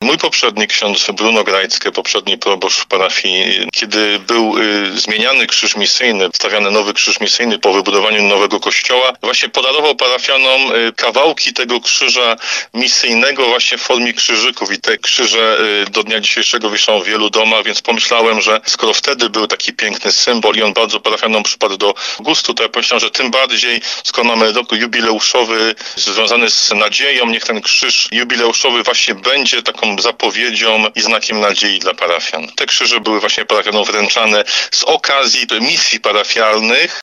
mój poprzednik, ksiądz Bruno Grajcke, poprzedni proboszcz parafii, kiedy był zmieniany krzyż misyjny, stawiany nowy krzyż misyjny po wybudowaniu nowego kościoła, właśnie podarował parafianom kawałki tego krzyża misyjnego właśnie w formie krzyżyków i te krzyże do dnia dzisiejszego wiszą w wielu domach, więc pomyślałem, że skoro wtedy był taki piękny symbol i on bardzo parafianom przypadł do gustu, to ja pomyślałem, że tym bardziej, skoro mamy rok jubileuszowy związany z nadzieją, niech ten krzyż jubileuszowy właśnie będzie taką zapowiedzią i znakiem nadziei dla parafian. Te krzyże były właśnie parafianom wręczane z okazji misji parafialnych,